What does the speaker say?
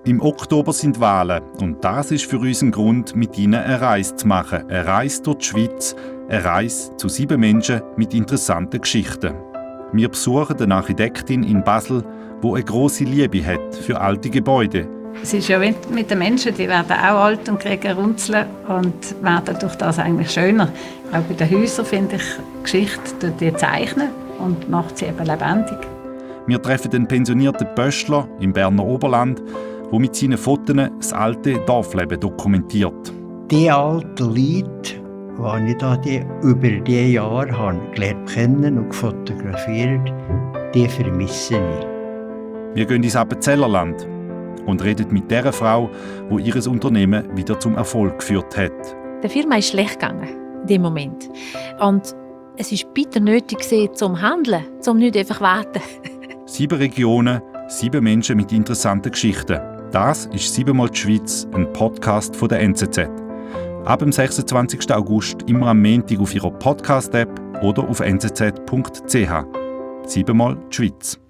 Im Oktober sind Wahlen und das ist für uns ein Grund, mit ihnen eine Reise zu machen. Eine Reise durch die Schweiz, eine Reise zu 7 Menschen mit interessanten Geschichten. Wir besuchen eine Architektin in Basel, die eine grosse Liebe hat für alte Gebäude. Es ist ja mit den Menschen, die werden auch alt und kriegen Runzeln und werden durch das eigentlich schöner. Auch bei den Häusern finde ich, die Geschichte die zeichnen und macht sie eben lebendig. Wir treffen den pensionierten Pöstler im Berner Oberland, der mit seinen Fotos das alte Dorfleben dokumentiert. Die alten Leute, die ich über die Jahre gelernt kennen und fotografiert, die vermisse ich. Wir gehen ins Appenzellerland und reden mit der Frau, die ihr Unternehmen wieder zum Erfolg geführt hat. Der Firma ist schlecht gegangen in dem Moment. Und es war bitter nötig zum Handeln, zum nicht einfach warten. 7 Regionen, 7 Menschen mit interessanten Geschichten. Das ist «7mal die Schweiz», ein Podcast von der NZZ. Ab dem 26. August immer am Montag auf ihrer Podcast-App oder auf nzz.ch. 7mal die Schweiz.